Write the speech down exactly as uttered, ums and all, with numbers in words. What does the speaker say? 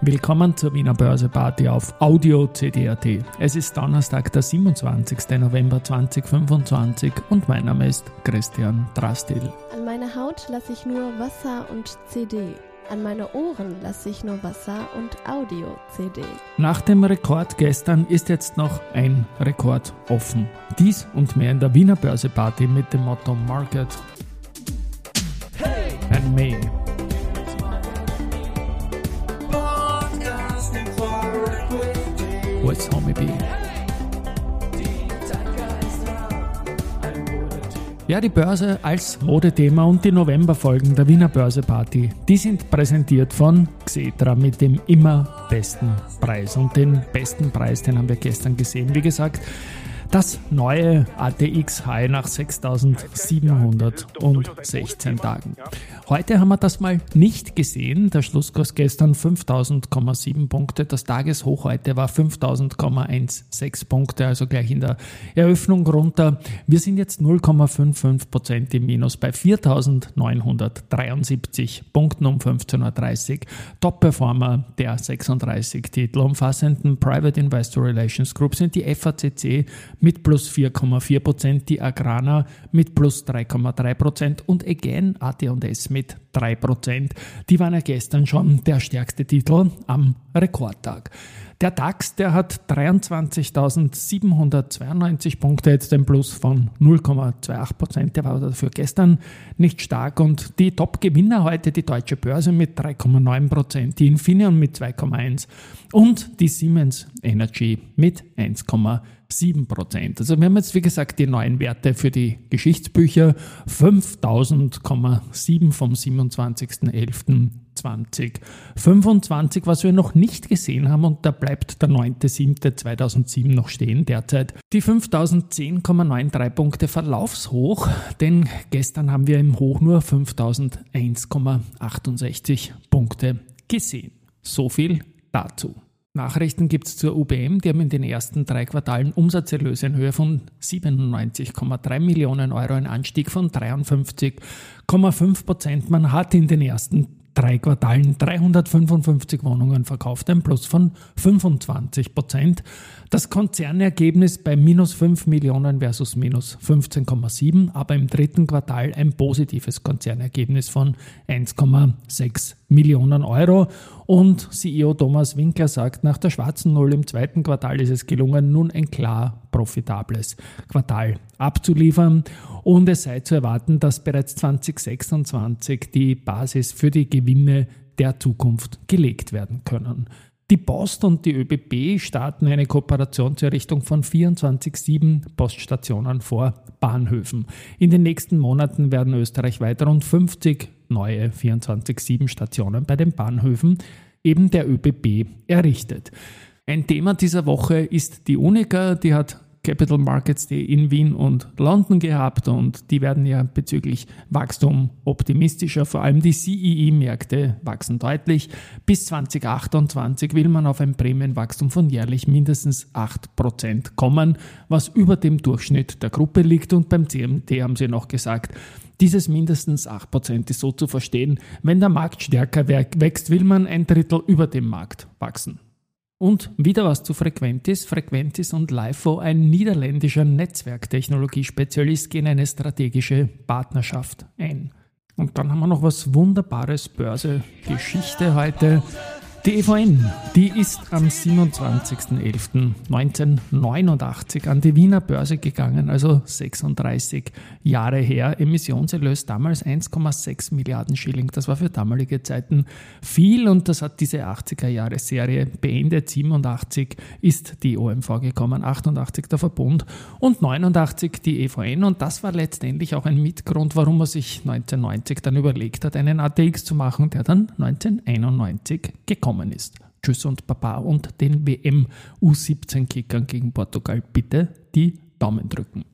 Willkommen zur Wiener Börse-Party auf Audio C D A T. Es ist Donnerstag, der siebenundzwanzigster November zweitausendfünfundzwanzig und mein Name ist Christian Drastil. An meine Haut lasse ich nur Wasser und C D. An meine Ohren lasse ich nur Wasser und Audio-C D. Nach dem Rekord gestern ist jetzt noch ein Rekord offen. Dies und mehr in der Wiener Börse-Party mit dem Motto Market hey! and Me. What's Homie B? Ja, die Börse als Modethema und die Novemberfolgen der Wiener Börse-Party, die sind präsentiert von Xetra mit dem immer besten Preis. Und den besten Preis, den haben wir gestern gesehen. Wie gesagt, das neue A T X High nach sechstausendsiebenhundertsechzehn Tagen. Heute haben wir das mal nicht gesehen. Der Schlusskurs gestern fünftausend Komma sieben Punkte. Das Tageshoch heute war fünftausend Komma sechzehn Punkte, also gleich in der Eröffnung runter. Wir sind jetzt null Komma fünfundfünfzig Prozent im Minus bei viertausendneunhundertdreiundsiebzig Punkten um fünfzehn Uhr dreißig. Top-Performer der sechsunddreißig Titel umfassenden Private Investor Relations Group sind die F A C C mit plus vier Komma vier Prozent, die Agrana mit plus drei Komma drei Prozent und Again A T und S mit drei Prozent. Die waren ja gestern schon der stärkste Titel am Rekordtag. Der DAX, der hat dreiundzwanzigtausendsiebenhundertzweiundneunzig Punkte, jetzt ein Plus von null Komma achtundzwanzig Prozent, der war dafür gestern nicht stark. Und die Top-Gewinner heute, die Deutsche Börse mit drei Komma neun Prozent, die Infineon mit zwei Komma eins und die Siemens Energy mit eins Komma sieben Prozent. Also wir haben jetzt, wie gesagt, die neuen Werte für die Geschichtsbücher. fünftausend Komma sieben vom siebenundzwanzigster elfter zweitausendfünfundzwanzig, was wir noch nicht gesehen haben, und da bleibt der neunter siebter zweitausendsieben noch stehen derzeit. Die fünftausendzehn Komma dreiundneunzig Punkte Verlaufshoch, denn gestern haben wir im Hoch nur fünftausendeins Komma achtundsechzig Punkte gesehen. So viel dazu. Nachrichten gibt es zur U B M, die haben in den ersten drei Quartalen Umsatzerlöse in Höhe von siebenundneunzig Komma drei Millionen Euro, ein Anstieg von dreiundfünfzig Komma fünf Prozent. Man hat in den ersten drei Quartalen dreihundertfünfundfünfzig Wohnungen verkauft, ein Plus von fünfundzwanzig Prozent. Das Konzernergebnis bei minus fünf Millionen versus minus fünfzehn Komma sieben, aber im dritten Quartal ein positives Konzernergebnis von eins Komma sechs Millionen Euro. Und C E O Thomas Winkler sagt, nach der schwarzen Null im zweiten Quartal ist es gelungen, nun ein klar profitables Quartal abzuliefern. Und es sei zu erwarten, dass bereits zweitausendsechsundzwanzig die Basis für die Gewinne der Zukunft gelegt werden können. Die Post und die ÖBB starten eine Kooperation zur Errichtung von vierundzwanzig Komma sieben Poststationen vor Bahnhöfen. In den nächsten Monaten werden österreichweit rund fünfzig neue vierundzwanzig Komma sieben Stationen bei den Bahnhöfen eben der ÖBB errichtet. Ein Thema dieser Woche ist die Unica, die hat Capital Markets Day in Wien und London gehabt und die werden ja bezüglich Wachstum optimistischer. Vor allem die C E E-Märkte wachsen deutlich. Bis zweitausendachtundzwanzig will man auf ein Prämienwachstum von jährlich mindestens acht Prozent kommen, was über dem Durchschnitt der Gruppe liegt. Und beim C M T haben sie noch gesagt, dieses mindestens acht Prozent ist so zu verstehen, wenn der Markt stärker wächst, will man ein Drittel über dem Markt wachsen. Und wieder was zu Frequentis. Frequentis und LIFO, ein niederländischer Netzwerktechnologiespezialist, gehen eine strategische Partnerschaft ein. Und dann haben wir noch was Wunderbares, Börse-Geschichte heute. Die E V N, die ist am siebenundzwanzigster elfter neunzehnhundertneunundachtzig an die Wiener Börse gegangen, also sechsunddreißig Jahre her. Emissionserlös damals eins Komma sechs Milliarden Schilling, das war für damalige Zeiten viel und das hat diese achtziger-Jahre-Serie beendet. siebenundachtzig ist die O M V gekommen, achtundachtzig der Verbund und neunundachtzig die E V N, und das war letztendlich auch ein Mitgrund, warum man sich neunzehnhundertneunzig dann überlegt hat, einen A T X zu machen, der dann neunzehnhunderteinundneunzig gekommen ist. Tschüss und Baba und den W M U siebzehn Kickern gegen Portugal bitte die Daumen drücken.